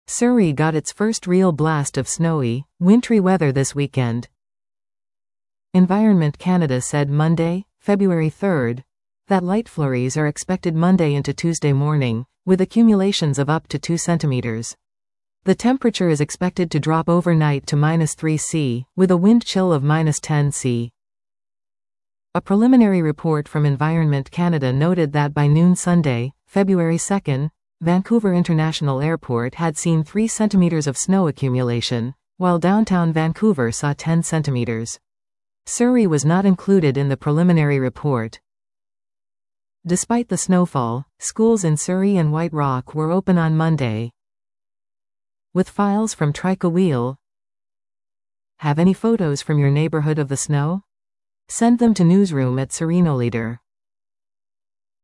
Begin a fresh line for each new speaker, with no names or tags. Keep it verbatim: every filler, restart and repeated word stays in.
Surrey got its first real blast of snowy, wintry weather this weekend. Environment Canada said Monday, February third, that light flurries are expected Monday into Tuesday morning, with accumulations of up to two centimeters. The temperature is expected to drop overnight to minus three Celsius, with a wind chill of minus ten Celsius. A preliminary report from Environment Canada noted that by noon Sunday, February second, Vancouver International Airport had seen three centimeters of snow accumulation, while downtown Vancouver saw ten centimeters. Surrey was not included in the preliminary report. Despite the snowfall, schools in Surrey and White Rock were open on Monday. With files from Trica Wheel. Have any photos from your neighborhood of the snow? Send them to newsroom at Sereno Leader.